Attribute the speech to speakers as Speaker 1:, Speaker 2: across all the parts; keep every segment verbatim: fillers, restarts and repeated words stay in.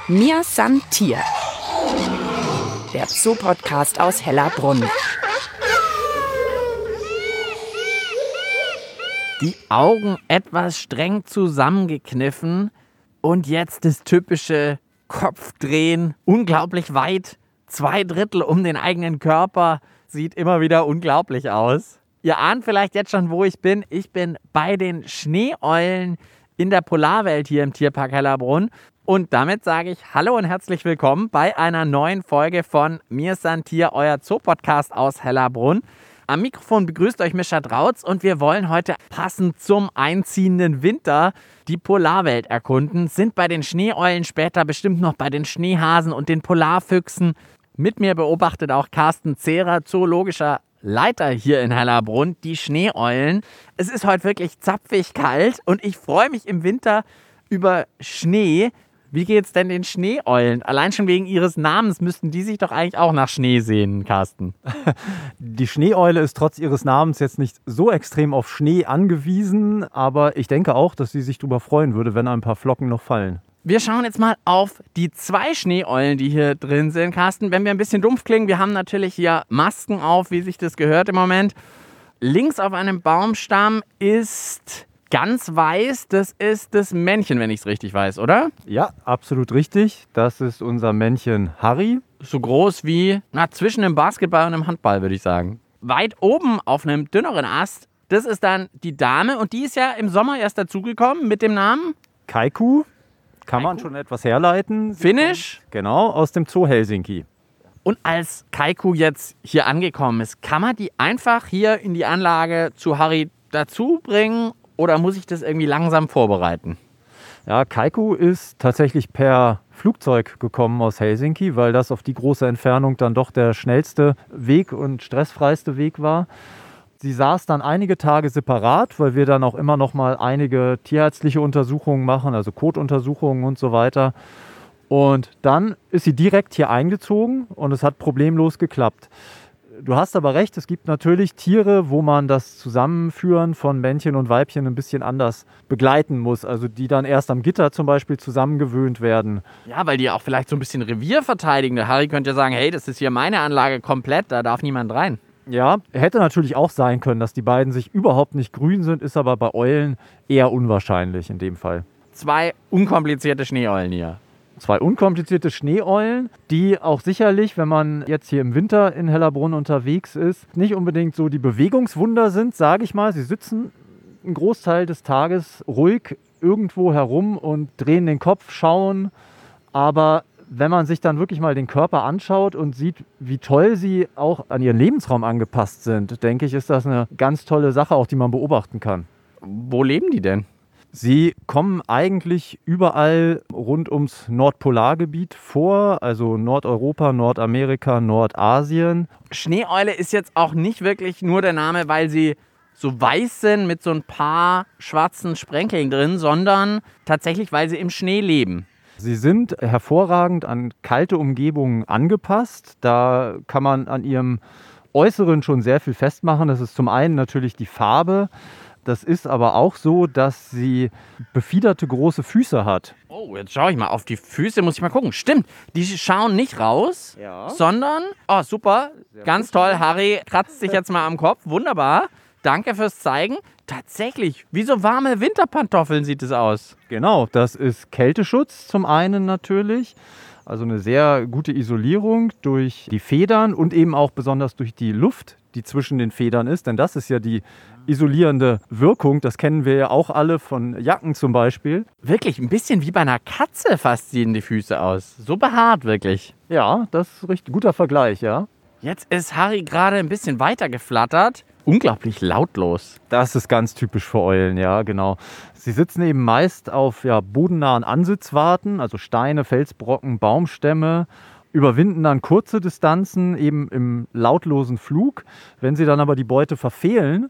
Speaker 1: Mir san Tier, der Zoo-Podcast aus Hellerbrunn.
Speaker 2: Die Augen etwas streng zusammengekniffen und jetzt das typische Kopfdrehen, unglaublich weit, zwei Drittel um den eigenen Körper, sieht immer wieder unglaublich aus. Ihr ahnt vielleicht jetzt schon, wo ich bin. Ich bin bei den Schneeeulen in der Polarwelt hier im Tierpark Hellerbrunn. Und damit sage ich Hallo und herzlich willkommen bei einer neuen Folge von Mir san Tier, euer Zoo-Podcast aus Hellerbrunn. Am Mikrofon begrüßt euch Mischa Drautz und wir wollen heute passend zum einziehenden Winter die Polarwelt erkunden. Sind bei den Schneeeulen, später bestimmt noch bei den Schneehasen und den Polarfüchsen. Mit mir beobachtet auch Carsten Zehrer, zoologischer Leiter hier in Hellerbrunn, die Schneeeulen. Es ist heute wirklich zapfig kalt und ich freue mich im Winter über Schnee. Wie geht's denn den Schneeeulen? Allein schon wegen ihres Namens müssten die sich doch eigentlich auch nach Schnee sehen, Carsten.
Speaker 3: Die Schneeeule ist trotz ihres Namens jetzt nicht so extrem auf Schnee angewiesen, aber ich denke auch, dass sie sich darüber freuen würde, wenn ein paar Flocken noch fallen.
Speaker 2: Wir schauen jetzt mal auf die zwei Schneeeulen, die hier drin sind, Carsten. Wenn wir ein bisschen dumpf klingen, wir haben natürlich hier Masken auf, wie sich das gehört im Moment. Links auf einem Baumstamm ist ganz weiß, das ist das Männchen, wenn ich es richtig weiß, oder?
Speaker 3: Ja, absolut richtig. Das ist unser Männchen Harry.
Speaker 2: So groß wie na, zwischen einem Basketball und einem Handball, würde ich sagen. Weit oben auf einem dünneren Ast, das ist dann die Dame und die ist ja im Sommer erst dazugekommen mit dem Namen
Speaker 3: Kaiku. Kann man schon etwas herleiten.
Speaker 2: Finnisch?
Speaker 3: Genau, aus dem Zoo Helsinki.
Speaker 2: Und als Kaiku jetzt hier angekommen ist, kann man die einfach hier in die Anlage zu Harry dazu bringen oder muss ich das irgendwie langsam vorbereiten?
Speaker 3: Ja, Kaiku ist tatsächlich per Flugzeug gekommen aus Helsinki, weil das auf die große Entfernung dann doch der schnellste Weg und stressfreiste Weg war. Sie saß dann einige Tage separat, weil wir dann auch immer noch mal einige tierärztliche Untersuchungen machen, also Kotuntersuchungen und so weiter. Und dann ist sie direkt hier eingezogen und es hat problemlos geklappt. Du hast aber recht, es gibt natürlich Tiere, wo man das Zusammenführen von Männchen und Weibchen ein bisschen anders begleiten muss. Also die dann erst am Gitter zum Beispiel zusammengewöhnt werden.
Speaker 2: Ja, weil die auch vielleicht so ein bisschen Revier verteidigen. Der Harry könnte ja sagen, hey, das ist hier meine Anlage komplett, da darf niemand rein.
Speaker 3: Ja, hätte natürlich auch sein können, dass die beiden sich überhaupt nicht grün sind, ist aber bei Eulen eher unwahrscheinlich in dem Fall.
Speaker 2: Zwei unkomplizierte Schneeeulen hier.
Speaker 3: Zwei unkomplizierte Schneeeulen, die auch sicherlich, wenn man jetzt hier im Winter in Hellerbrunn unterwegs ist, nicht unbedingt so die Bewegungswunder sind, sage ich mal. Sie sitzen einen Großteil des Tages ruhig irgendwo herum und drehen den Kopf, schauen, aber wenn man sich dann wirklich mal den Körper anschaut und sieht, wie toll sie auch an ihren Lebensraum angepasst sind, denke ich, ist das eine ganz tolle Sache, auch die man beobachten kann.
Speaker 2: Wo leben die denn?
Speaker 3: Sie kommen eigentlich überall rund ums Nordpolargebiet vor, also Nordeuropa, Nordamerika, Nordasien.
Speaker 2: Schneeeule ist jetzt auch nicht wirklich nur der Name, weil sie so weiß sind mit so ein paar schwarzen Sprenkeln drin, sondern tatsächlich, weil sie im Schnee leben.
Speaker 3: Sie sind hervorragend an kalte Umgebungen angepasst. Da kann man an ihrem Äußeren schon sehr viel festmachen. Das ist zum einen natürlich die Farbe. Das ist aber auch so, dass sie befiederte große Füße hat.
Speaker 2: Oh, jetzt schaue ich mal. Auf die Füße muss ich mal gucken. Stimmt, die schauen nicht raus,
Speaker 3: ja. sondern...
Speaker 2: Oh, super.
Speaker 3: Sehr
Speaker 2: Ganz
Speaker 3: gut.
Speaker 2: toll. Harry kratzt sich jetzt mal am Kopf. Wunderbar. Danke fürs Zeigen. Tatsächlich, wie so warme Winterpantoffeln sieht es aus.
Speaker 3: Genau, das ist Kälteschutz zum einen natürlich. Also eine sehr gute Isolierung durch die Federn und eben auch besonders durch die Luft, die zwischen den Federn ist. Denn das ist ja die isolierende Wirkung. Das kennen wir ja auch alle von Jacken zum Beispiel.
Speaker 2: Wirklich, ein bisschen wie bei einer Katze fast sehen die Füße aus. So behaart wirklich.
Speaker 3: Ja, das ist ein richtig guter Vergleich, ja.
Speaker 2: Jetzt ist Harry gerade ein bisschen weiter geflattert. Unglaublich lautlos.
Speaker 3: Das ist ganz typisch für Eulen, ja, genau. Sie sitzen eben meist auf ja, bodennahen Ansitzwarten, also Steine, Felsbrocken, Baumstämme, überwinden dann kurze Distanzen eben im lautlosen Flug. Wenn sie dann aber die Beute verfehlen,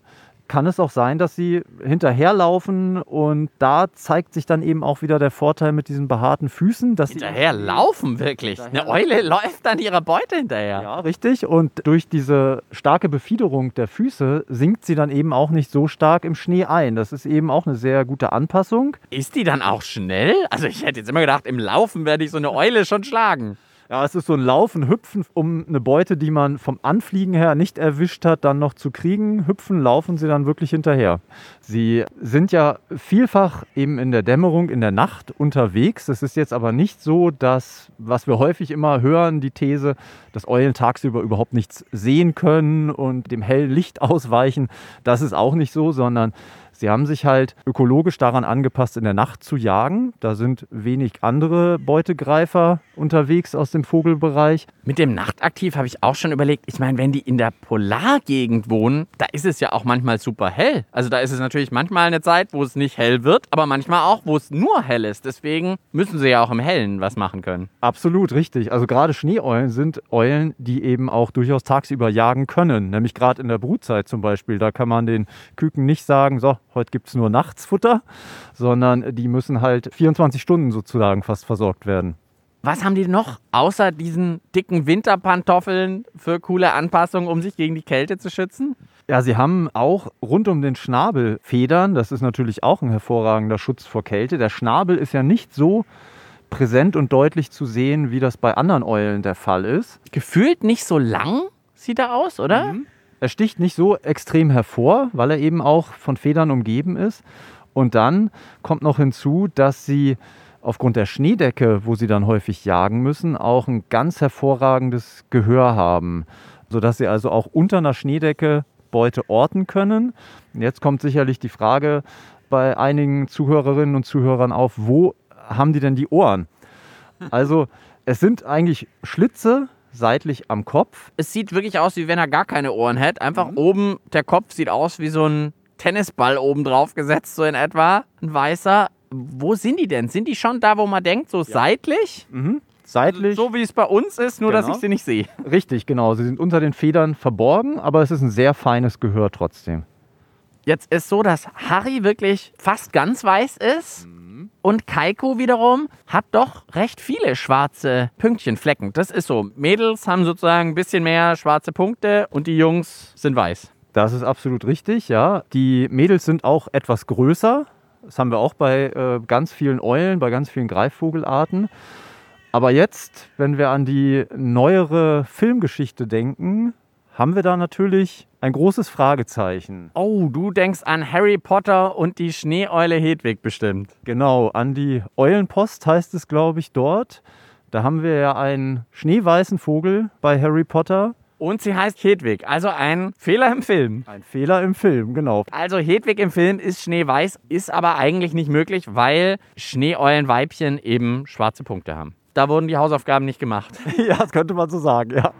Speaker 3: kann es auch sein, dass sie hinterherlaufen und da zeigt sich dann eben auch wieder der Vorteil mit diesen behaarten Füßen. Dass
Speaker 2: Hinterherlaufen wirklich? Eine Eule läuft dann ihrer Beute hinterher.
Speaker 3: Ja, richtig. Und durch diese starke Befiederung der Füße sinkt sie dann eben auch nicht so stark im Schnee ein. Das ist eben auch eine sehr gute Anpassung.
Speaker 2: Ist die dann auch schnell? Also ich hätte jetzt immer gedacht, im Laufen werde ich so eine Eule schon schlagen.
Speaker 3: Ja, es ist so ein Laufen, Hüpfen, um eine Beute, die man vom Anfliegen her nicht erwischt hat, dann noch zu kriegen. Hüpfen, laufen sie dann wirklich hinterher. Sie sind ja vielfach eben in der Dämmerung, in der Nacht unterwegs. Es ist jetzt aber nicht so, dass, was wir häufig immer hören, die These, dass Eulen tagsüber überhaupt nichts sehen können und dem hellen Licht ausweichen. Das ist auch nicht so, sondern sie haben sich halt ökologisch daran angepasst, in der Nacht zu jagen. Da sind wenig andere Beutegreifer unterwegs aus dem Vogelbereich.
Speaker 2: Mit dem Nachtaktiv habe ich auch schon überlegt, ich meine, wenn die in der Polargegend wohnen, da ist es ja auch manchmal super hell. Also da ist es natürlich manchmal eine Zeit, wo es nicht hell wird, aber manchmal auch, wo es nur hell ist. Deswegen müssen sie ja auch im Hellen was machen können.
Speaker 3: Absolut, richtig. Also gerade Schneeeulen sind Eulen, die eben auch durchaus tagsüber jagen können. Nämlich gerade in der Brutzeit zum Beispiel. Da kann man den Küken nicht sagen, so, heute gibt es nur Nachtsfutter, sondern die müssen halt vierundzwanzig Stunden sozusagen fast versorgt werden.
Speaker 2: Was haben die noch außer diesen dicken Winterpantoffeln für coole Anpassungen, um sich gegen die Kälte zu schützen?
Speaker 3: Ja, sie haben auch rund um den Schnabel Federn. Das ist natürlich auch ein hervorragender Schutz vor Kälte. Der Schnabel ist ja nicht so präsent und deutlich zu sehen, wie das bei anderen Eulen der Fall ist.
Speaker 2: Gefühlt nicht so lang sieht er aus, oder?
Speaker 3: Mhm. Er sticht nicht so extrem hervor, weil er eben auch von Federn umgeben ist. Und dann kommt noch hinzu, dass sie aufgrund der Schneedecke, wo sie dann häufig jagen müssen, auch ein ganz hervorragendes Gehör haben, sodass sie also auch unter einer Schneedecke Beute orten können. Jetzt kommt sicherlich die Frage bei einigen Zuhörerinnen und Zuhörern auf, wo haben die denn die Ohren? Also es sind eigentlich Schlitze seitlich am Kopf.
Speaker 2: Es sieht wirklich aus, wie wenn er gar keine Ohren hätte. Einfach mhm. oben, der Kopf sieht aus wie so ein Tennisball oben drauf gesetzt, so in etwa. Ein weißer. Wo sind die denn? Sind die schon da, wo man denkt, so ja. seitlich?
Speaker 3: Mhm. Seitlich.
Speaker 2: So wie es bei uns ist, nur genau. dass ich sie nicht sehe.
Speaker 3: Richtig, genau. Sie sind unter den Federn verborgen, aber es ist ein sehr feines Gehör trotzdem.
Speaker 2: Jetzt ist so, dass Harry wirklich fast ganz weiß ist. Mhm. Und Kaiko wiederum hat doch recht viele schwarze Pünktchen, Flecken. Das ist so. Mädels haben sozusagen ein bisschen mehr schwarze Punkte und die Jungs sind weiß.
Speaker 3: Das ist absolut richtig, ja. Die Mädels sind auch etwas größer. Das haben wir auch bei äh, ganz vielen Eulen, bei ganz vielen Greifvogelarten. Aber jetzt, wenn wir an die neuere Filmgeschichte denken, haben wir da natürlich ein großes Fragezeichen.
Speaker 2: Oh, du denkst an Harry Potter und die Schneeeule Hedwig bestimmt.
Speaker 3: Genau, an die Eulenpost heißt es, glaube ich, dort. Da haben wir ja einen schneeweißen Vogel bei Harry Potter.
Speaker 2: Und sie heißt Hedwig, also ein Fehler im Film.
Speaker 3: Ein Fehler im Film, genau.
Speaker 2: Also Hedwig im Film ist schneeweiß, ist aber eigentlich nicht möglich, weil Schneeeulenweibchen eben schwarze Punkte haben. Da wurden die Hausaufgaben nicht gemacht.
Speaker 3: Ja, das könnte man so sagen, ja.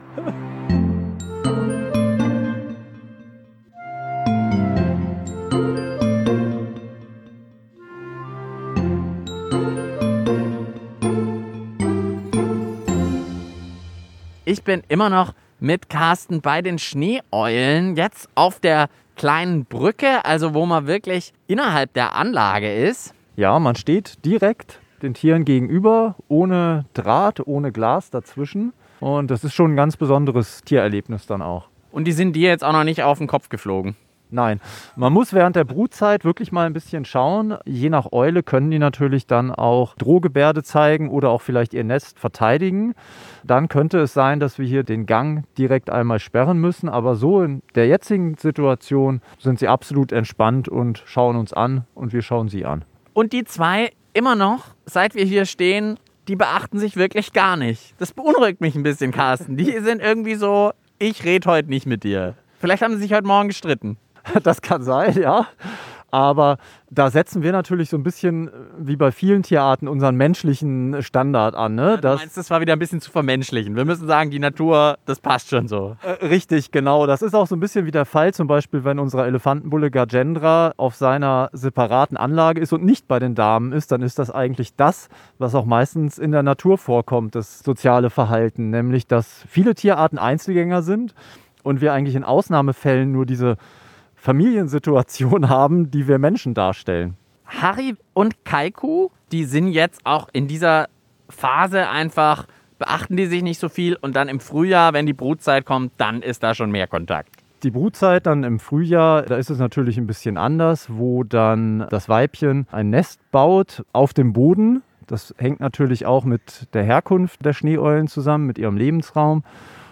Speaker 2: Ich bin immer noch mit Carsten bei den Schneeeulen, jetzt auf der kleinen Brücke, also wo man wirklich innerhalb der Anlage ist.
Speaker 3: Ja, man steht direkt den Tieren gegenüber, ohne Draht, ohne Glas dazwischen. Und das ist schon ein ganz besonderes Tiererlebnis dann auch.
Speaker 2: Und die sind dir jetzt auch noch nicht auf den Kopf geflogen?
Speaker 3: Nein, man muss während der Brutzeit wirklich mal ein bisschen schauen. Je nach Eule können die natürlich dann auch Drohgebärde zeigen oder auch vielleicht ihr Nest verteidigen. Dann könnte es sein, dass wir hier den Gang direkt einmal sperren müssen. Aber so in der jetzigen Situation sind sie absolut entspannt und schauen uns an und wir schauen sie an.
Speaker 2: Und die zwei immer noch, seit wir hier stehen, die beachten sich wirklich gar nicht. Das beunruhigt mich ein bisschen, Carsten. Die sind irgendwie so, ich rede heute nicht mit dir. Vielleicht haben sie sich heute Morgen gestritten.
Speaker 3: Das kann sein, ja. Aber da setzen wir natürlich so ein bisschen, wie bei vielen Tierarten, unseren menschlichen Standard an. Ne?
Speaker 2: Ja, du meinst, das war wieder ein bisschen zu vermenschlichen. Wir müssen sagen, die Natur, das passt schon so.
Speaker 3: Äh, richtig, genau. Das ist auch so ein bisschen wie der Fall, zum Beispiel, wenn unser Elefantenbulle Gajendra auf seiner separaten Anlage ist und nicht bei den Damen ist, dann ist das eigentlich das, was auch meistens in der Natur vorkommt, das soziale Verhalten. Nämlich, dass viele Tierarten Einzelgänger sind und wir eigentlich in Ausnahmefällen nur diese Familiensituation haben, die wir Menschen darstellen.
Speaker 2: Harry und Kaiku, die sind jetzt auch in dieser Phase einfach, beachten die sich nicht so viel und dann im Frühjahr, wenn die Brutzeit kommt, dann ist da schon mehr Kontakt.
Speaker 3: Die Brutzeit dann im Frühjahr, da ist es natürlich ein bisschen anders, wo dann das Weibchen ein Nest baut auf dem Boden. Das hängt natürlich auch mit der Herkunft der Schneeeulen zusammen, mit ihrem Lebensraum.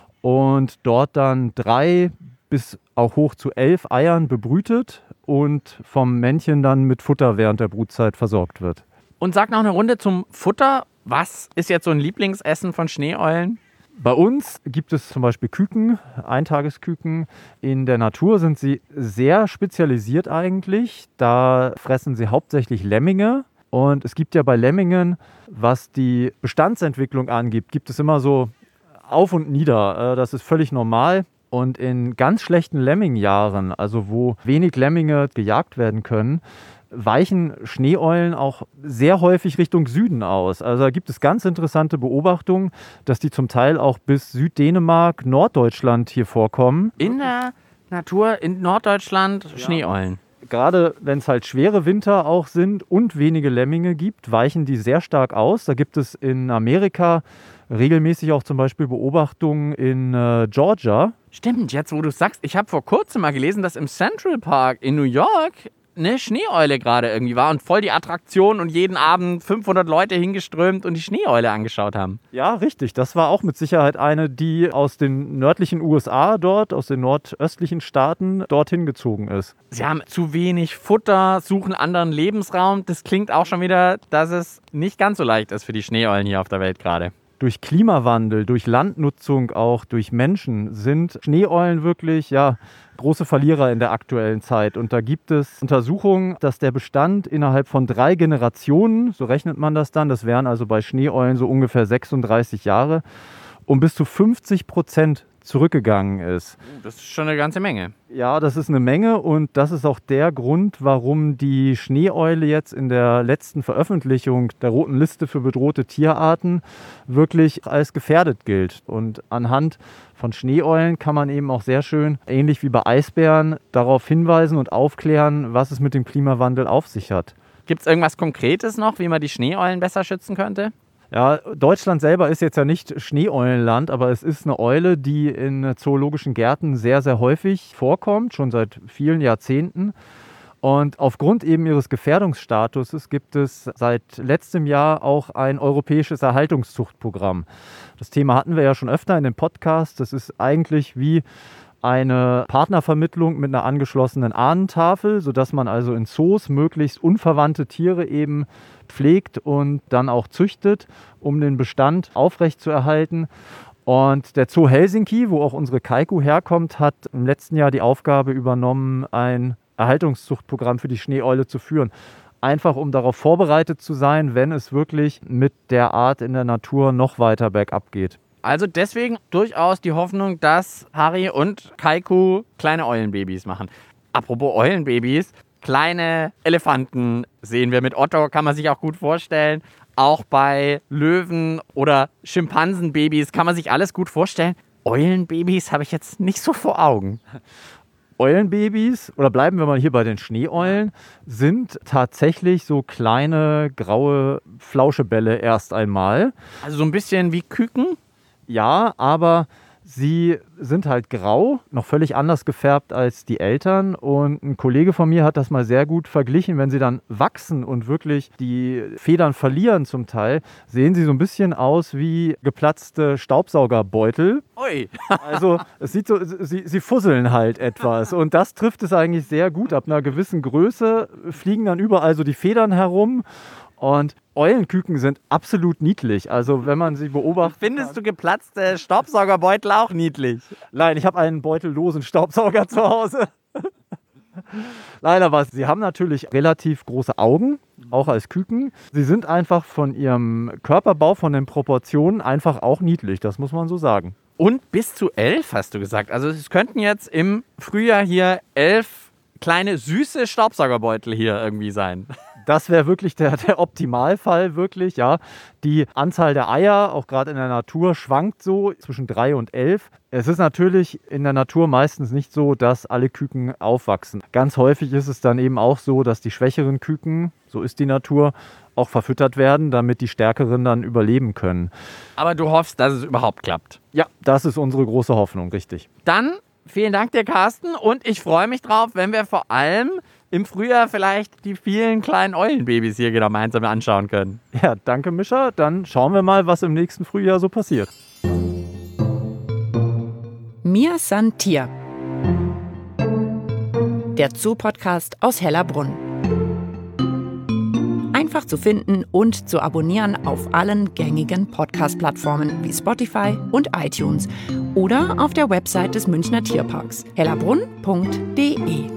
Speaker 3: Und dort dann drei bis auch hoch zu elf Eiern bebrütet und vom Männchen dann mit Futter während der Brutzeit versorgt wird.
Speaker 2: Und sag noch eine Runde zum Futter. Was ist jetzt so ein Lieblingsessen von Schneeeulen?
Speaker 3: Bei uns gibt es zum Beispiel Küken, Eintagesküken. In der Natur sind sie sehr spezialisiert eigentlich. Da fressen sie hauptsächlich Lemminge. Und es gibt ja bei Lemmingen, was die Bestandsentwicklung angibt, gibt es immer so auf und nieder. Das ist völlig normal. Und in ganz schlechten Lemmingjahren, also wo wenig Lemminge gejagt werden können, weichen Schneeeulen auch sehr häufig Richtung Süden aus. Also da gibt es ganz interessante Beobachtungen, dass die zum Teil auch bis Süddänemark, Norddeutschland hier vorkommen.
Speaker 2: In der Natur in Norddeutschland Schneeeulen.
Speaker 3: Gerade wenn es halt schwere Winter auch sind und wenige Lemminge gibt, weichen die sehr stark aus. Da gibt es in Amerika regelmäßig auch zum Beispiel Beobachtungen in äh, Georgia.
Speaker 2: Stimmt, jetzt wo du sagst, ich habe vor kurzem mal gelesen, dass im Central Park in New York eine Schneeeule gerade irgendwie war und voll die Attraktion und jeden Abend fünfhundert Leute hingeströmt und die Schneeeule angeschaut haben.
Speaker 3: Ja, richtig. Das war auch mit Sicherheit eine, die aus den nördlichen U S A dort, aus den nordöstlichen Staaten dorthin gezogen ist.
Speaker 2: Sie haben zu wenig Futter, suchen anderen Lebensraum. Das klingt auch schon wieder, dass es nicht ganz so leicht ist für die Schneeeulen hier auf der Welt gerade.
Speaker 3: Durch Klimawandel, durch Landnutzung, auch durch Menschen sind Schneeeulen wirklich, ja, große Verlierer in der aktuellen Zeit. Und da gibt es Untersuchungen, dass der Bestand innerhalb von drei Generationen, so rechnet man das dann, das wären also bei Schneeeulen so ungefähr sechsunddreißig Jahre, um bis zu fünfzig Prozent zurückgegangen ist.
Speaker 2: Das ist schon eine ganze Menge.
Speaker 3: Ja, das ist eine Menge und das ist auch der Grund, warum die Schneeeule jetzt in der letzten Veröffentlichung der Roten Liste für bedrohte Tierarten wirklich als gefährdet gilt. Und anhand von Schneeeulen kann man eben auch sehr schön, ähnlich wie bei Eisbären, darauf hinweisen und aufklären, was es mit dem Klimawandel auf sich hat.
Speaker 2: Gibt es irgendwas Konkretes noch, wie man die Schneeeulen besser schützen könnte?
Speaker 3: Ja, Deutschland selber ist jetzt ja nicht Schneeeulenland, aber es ist eine Eule, die in zoologischen Gärten sehr, sehr häufig vorkommt, schon seit vielen Jahrzehnten. Und aufgrund eben ihres Gefährdungsstatuses gibt es seit letztem Jahr auch ein europäisches Erhaltungszuchtprogramm. Das Thema hatten wir ja schon öfter in dem Podcast. Das ist eigentlich wie eine Partnervermittlung mit einer angeschlossenen Ahnentafel, sodass man also in Zoos möglichst unverwandte Tiere eben pflegt und dann auch züchtet, um den Bestand aufrechtzuerhalten. Und der Zoo Helsinki, wo auch unsere Kaiku herkommt, hat im letzten Jahr die Aufgabe übernommen, ein Erhaltungszuchtprogramm für die Schneeeule zu führen. Einfach um darauf vorbereitet zu sein, wenn es wirklich mit der Art in der Natur noch weiter bergab geht.
Speaker 2: Also deswegen durchaus die Hoffnung, dass Harry und Kaiku kleine Eulenbabys machen. Apropos Eulenbabys, kleine Elefanten sehen wir mit Otto, kann man sich auch gut vorstellen. Auch bei Löwen oder Schimpansenbabys kann man sich alles gut vorstellen. Eulenbabys habe ich jetzt nicht so vor Augen.
Speaker 3: Eulenbabys, oder bleiben wir mal hier bei den Schneeeulen, sind tatsächlich so kleine graue Flauschebälle erst einmal.
Speaker 2: Also so ein bisschen wie Küken?
Speaker 3: Ja, aber sie sind halt grau, noch völlig anders gefärbt als die Eltern. Und ein Kollege von mir hat das mal sehr gut verglichen. Wenn sie dann wachsen und wirklich die Federn verlieren zum Teil, sehen sie so ein bisschen aus wie geplatzte Staubsaugerbeutel.
Speaker 2: Ui.
Speaker 3: Also es sieht so, sie, sie fusseln halt etwas. Und das trifft es eigentlich sehr gut. Ab einer gewissen Größe fliegen dann überall so die Federn herum. Und Eulenküken sind absolut niedlich. Also wenn man sie beobachtet.
Speaker 2: Findest du geplatzte Staubsaugerbeutel auch niedlich?
Speaker 3: Nein, ich habe einen beutellosen Staubsauger zu Hause. Nein, aber sie haben natürlich relativ große Augen, auch als Küken. Sie sind einfach von ihrem Körperbau, von den Proportionen einfach auch niedlich, das muss man so sagen.
Speaker 2: Und bis zu elf, hast du gesagt. Also es könnten jetzt im Frühjahr hier elf kleine süße Staubsaugerbeutel hier irgendwie sein.
Speaker 3: Das wäre wirklich der, der Optimalfall, wirklich, ja. Die Anzahl der Eier, auch gerade in der Natur, schwankt so zwischen drei und elf. Es ist natürlich in der Natur meistens nicht so, dass alle Küken aufwachsen. Ganz häufig ist es dann eben auch so, dass die schwächeren Küken, so ist die Natur, auch verfüttert werden, damit die stärkeren dann überleben können.
Speaker 2: Aber du hoffst, dass es überhaupt klappt.
Speaker 3: Ja, das ist unsere große Hoffnung, richtig.
Speaker 2: Dann vielen Dank dir, Carsten. Und ich freue mich drauf, wenn wir vor allem im Frühjahr vielleicht die vielen kleinen Eulenbabys hier gemeinsam anschauen können.
Speaker 3: Ja, danke, Mischa. Dann schauen wir mal, was im nächsten Frühjahr so passiert.
Speaker 1: Mir san Tier. Der Zoo-Podcast aus Hellerbrunn. Einfach zu finden und zu abonnieren auf allen gängigen Podcast-Plattformen wie Spotify und iTunes oder auf der Website des Münchner Tierparks hellerbrunn punkt de.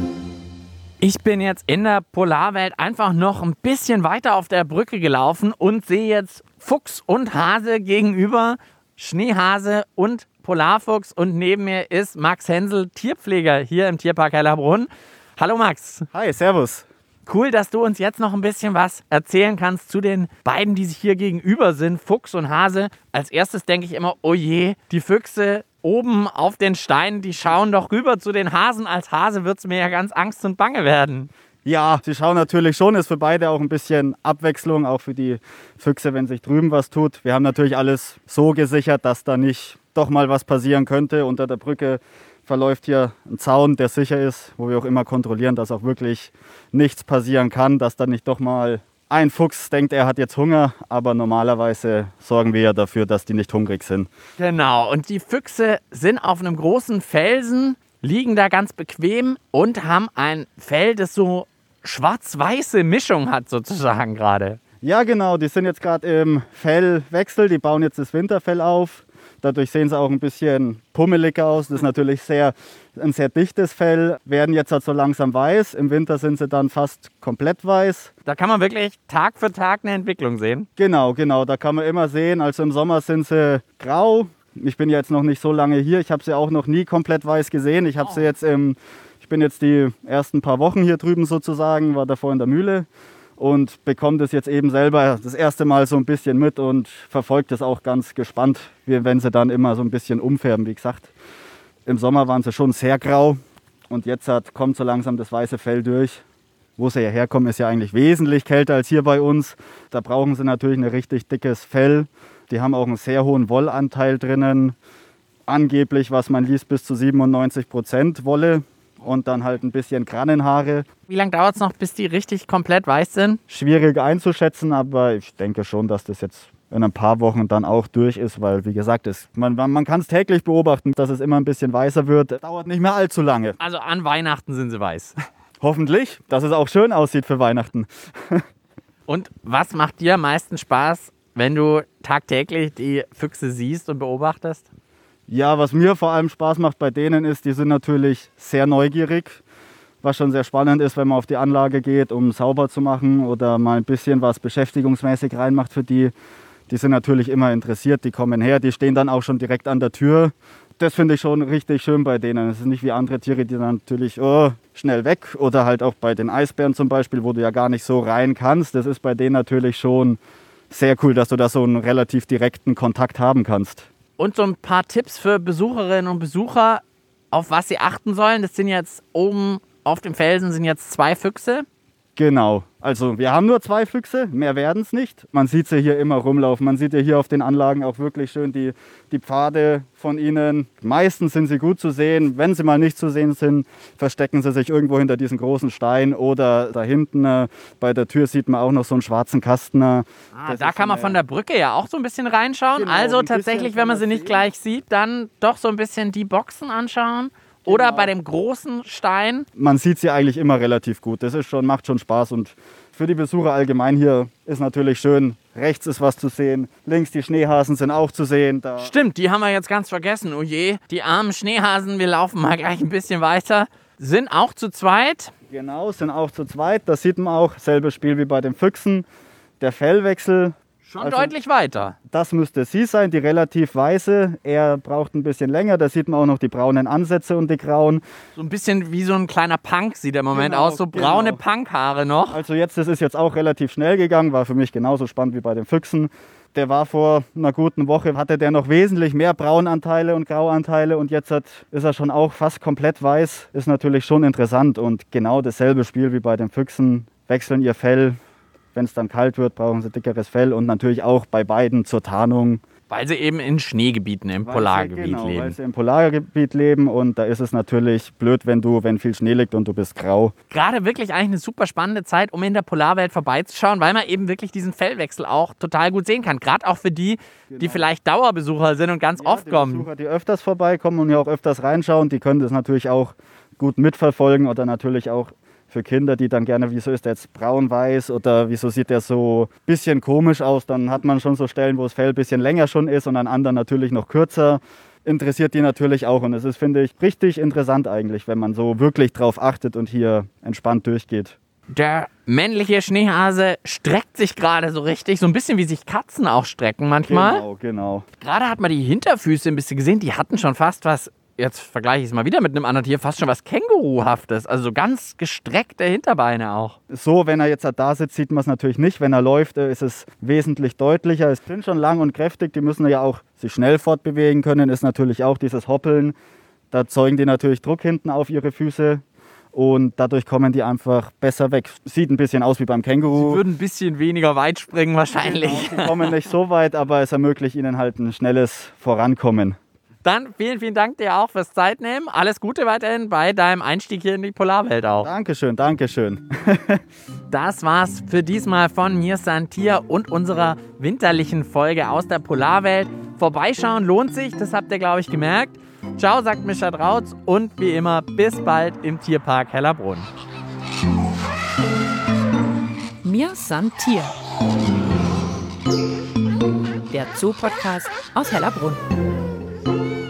Speaker 2: Ich bin jetzt in der Polarwelt einfach noch ein bisschen weiter auf der Brücke gelaufen und sehe jetzt Fuchs und Hase gegenüber, Schneehase und Polarfuchs, und neben mir ist Max Hensel, Tierpfleger hier im Tierpark Hellerbrunn. Hallo Max.
Speaker 4: Hi, servus.
Speaker 2: Cool, dass du uns jetzt noch ein bisschen was erzählen kannst zu den beiden, die sich hier gegenüber sind, Fuchs und Hase. Als erstes denke ich immer, oh je, die Füchse oben auf den Steinen, die schauen doch rüber zu den Hasen. Als Hase wird es mir ja ganz Angst und Bange werden.
Speaker 4: Ja, sie schauen natürlich schon, ist für beide auch ein bisschen Abwechslung, auch für die Füchse, wenn sich drüben was tut. Wir haben natürlich alles so gesichert, dass da nicht doch mal was passieren könnte. Unter der Brücke verläuft hier ein Zaun, der sicher ist, wo wir auch immer kontrollieren, dass auch wirklich nichts passieren kann, dass da nicht doch mal ein Fuchs denkt, er hat jetzt Hunger, aber normalerweise sorgen wir ja dafür, dass die nicht hungrig sind.
Speaker 2: Genau, und die Füchse sind auf einem großen Felsen, liegen da ganz bequem und haben ein Fell, das so schwarz-weiße Mischung hat sozusagen gerade.
Speaker 4: Ja genau, die sind jetzt gerade im Fellwechsel, die bauen jetzt das Winterfell auf. Dadurch sehen sie auch ein bisschen pummelig aus. Das ist natürlich sehr, ein sehr dichtes Fell. Werden jetzt halt so langsam weiß. Im Winter sind sie dann fast komplett weiß.
Speaker 2: Da kann man wirklich Tag für Tag eine Entwicklung sehen.
Speaker 4: Genau, genau. Da kann man immer sehen. Also im Sommer sind sie grau. Ich bin jetzt noch nicht so lange hier. Ich habe sie auch noch nie komplett weiß gesehen. Ich habe sie jetzt im, ich bin jetzt die ersten paar Wochen hier drüben sozusagen, war davor in der Mühle. Und bekommt es jetzt eben selber das erste Mal so ein bisschen mit und verfolgt es auch ganz gespannt, wenn sie dann immer so ein bisschen umfärben. Wie gesagt, im Sommer waren sie schon sehr grau und jetzt hat, kommt so langsam das weiße Fell durch. Wo sie ja herkommen, ist ja eigentlich wesentlich kälter als hier bei uns. Da brauchen sie natürlich ein richtig dickes Fell. Die haben auch einen sehr hohen Wollanteil drinnen. Angeblich, was man liest, bis zu siebenundneunzig Prozent Wolle. Und dann halt ein bisschen Krannenhaare.
Speaker 2: Wie lange dauert es noch, bis die richtig komplett weiß sind?
Speaker 4: Schwierig einzuschätzen, aber ich denke schon, dass das jetzt in ein paar Wochen dann auch durch ist, weil, wie gesagt, es, man, man kann es täglich beobachten, dass es immer ein bisschen weißer wird. Dauert nicht mehr allzu lange.
Speaker 2: Also an Weihnachten sind sie weiß.
Speaker 4: Hoffentlich, dass es auch schön aussieht für Weihnachten.
Speaker 2: Und was macht dir am meisten Spaß, wenn du tagtäglich die Füchse siehst und beobachtest?
Speaker 4: Ja, was mir vor allem Spaß macht bei denen ist, die sind natürlich sehr neugierig, was schon sehr spannend ist, wenn man auf die Anlage geht, um sauber zu machen oder mal ein bisschen was beschäftigungsmäßig reinmacht für die. Die sind natürlich immer interessiert, die kommen her, die stehen dann auch schon direkt an der Tür. Das finde ich schon richtig schön bei denen. Es ist nicht wie andere Tiere, die dann natürlich oh, schnell weg oder halt auch bei den Eisbären zum Beispiel, wo du ja gar nicht so rein kannst. Das ist bei denen natürlich schon sehr cool, dass du da so einen relativ direkten Kontakt haben kannst.
Speaker 2: Und so ein paar Tipps für Besucherinnen und Besucher, auf was sie achten sollen. Das sind jetzt oben auf dem Felsen sind jetzt zwei Füchse.
Speaker 4: Genau, also wir haben nur zwei Füchse, mehr werden es nicht. Man sieht sie hier immer rumlaufen, man sieht ja hier auf den Anlagen auch wirklich schön die, die Pfade von ihnen. Meistens sind sie gut zu sehen, wenn sie mal nicht zu sehen sind, verstecken sie sich irgendwo hinter diesen großen Stein oder da hinten äh, bei der Tür sieht man auch noch so einen schwarzen Kasten. Äh,
Speaker 2: ah, da kann man von der Brücke ja auch so ein bisschen reinschauen.
Speaker 4: Genau,
Speaker 2: also
Speaker 4: ein
Speaker 2: tatsächlich, wenn man sie nicht
Speaker 4: sehen.
Speaker 2: gleich sieht, dann doch so ein bisschen die Boxen anschauen. Oder
Speaker 4: Genau.
Speaker 2: bei dem großen Stein.
Speaker 4: Man sieht sie eigentlich immer relativ gut. Das ist schon, macht schon Spaß und für die Besucher allgemein hier ist natürlich schön. Rechts ist was zu sehen, links die Schneehasen sind auch zu sehen. Da
Speaker 2: Stimmt, die haben wir jetzt ganz vergessen. Oh je, die armen Schneehasen, wir laufen mal gleich ein bisschen weiter. Sind auch zu zweit.
Speaker 4: Genau, sind auch zu zweit. Da sieht man auch, selbes Spiel wie bei den Füchsen. Der Fellwechsel
Speaker 2: Schon
Speaker 4: Also-
Speaker 2: deutlich weiter.
Speaker 4: Das müsste sie sein, die relativ weiße. Er braucht ein bisschen länger, da sieht man auch noch die braunen Ansätze und die grauen.
Speaker 2: So ein bisschen wie so ein kleiner Punk sieht der im Moment
Speaker 4: Genau,
Speaker 2: aus. So braune
Speaker 4: genau.
Speaker 2: Punkhaare noch.
Speaker 4: Also jetzt, das ist jetzt auch relativ schnell gegangen, war für mich genauso spannend wie bei den Füchsen. Der war vor einer guten Woche, hatte der noch wesentlich mehr Braunanteile und Grauanteile und jetzt hat, ist er schon auch fast komplett weiß. Ist natürlich schon interessant und genau dasselbe Spiel wie bei den Füchsen. Wechseln ihr Fell, wenn es dann kalt wird, brauchen sie dickeres Fell und natürlich auch bei beiden zur Tarnung.
Speaker 2: Weil sie eben in Schneegebieten im
Speaker 4: Weil
Speaker 2: Polargebiet
Speaker 4: sie, genau,
Speaker 2: leben.
Speaker 4: Weil sie im Polargebiet leben und da ist es natürlich blöd, wenn du, wenn viel Schnee liegt und du bist grau.
Speaker 2: Gerade wirklich eigentlich eine super spannende Zeit, um in der Polarwelt vorbeizuschauen, weil man eben wirklich diesen Fellwechsel auch total gut sehen kann. Gerade auch für die, die vielleicht Dauerbesucher sind und ganz
Speaker 4: Ja,
Speaker 2: oft
Speaker 4: die
Speaker 2: kommen.
Speaker 4: Besucher, die öfters vorbeikommen und ja auch öfters reinschauen, die können das natürlich auch gut mitverfolgen oder natürlich auch für Kinder, die dann gerne, wieso ist der jetzt braun-weiß oder wieso sieht der so ein bisschen komisch aus, dann hat man schon so Stellen, wo das Fell ein bisschen länger schon ist und an anderen natürlich noch kürzer. Interessiert die natürlich auch und es ist, finde ich, richtig interessant eigentlich, wenn man so wirklich drauf achtet und hier entspannt durchgeht.
Speaker 2: Der männliche Schneehase streckt sich gerade so richtig, so ein bisschen wie sich Katzen auch strecken manchmal.
Speaker 4: Genau, genau.
Speaker 2: Gerade hat man die Hinterfüße ein bisschen gesehen, die hatten schon fast was, jetzt vergleiche ich es mal wieder mit einem anderen Tier, fast schon was Känguruhaftes. Also so ganz gestreckte Hinterbeine auch.
Speaker 4: So, wenn er jetzt da sitzt, sieht man es natürlich nicht. Wenn er läuft, äh, ist es wesentlich deutlicher. Es sind schon lang und kräftig, die müssen ja auch sich schnell fortbewegen können. Ist natürlich auch dieses Hoppeln. Da zeugen die natürlich Druck hinten auf ihre Füße und dadurch kommen die einfach besser weg. Sieht ein bisschen aus wie beim Känguru.
Speaker 2: Sie würden ein bisschen weniger weit springen wahrscheinlich.
Speaker 4: Genau, sie kommen nicht so weit, aber es ermöglicht ihnen halt ein schnelles Vorankommen.
Speaker 2: Dann vielen, vielen Dank dir auch fürs Zeitnehmen. Alles Gute weiterhin bei deinem Einstieg hier in die Polarwelt auch.
Speaker 4: Dankeschön, Dankeschön.
Speaker 2: Das war's für diesmal von mir, Santier, und unserer winterlichen Folge aus der Polarwelt. Vorbeischauen lohnt sich, das habt ihr, glaube ich, gemerkt. Ciao, sagt Mischa Drautz und wie immer bis bald im Tierpark Hellerbrunn.
Speaker 1: Mir san Tier. Der Zoo-Podcast aus Hellerbrunn.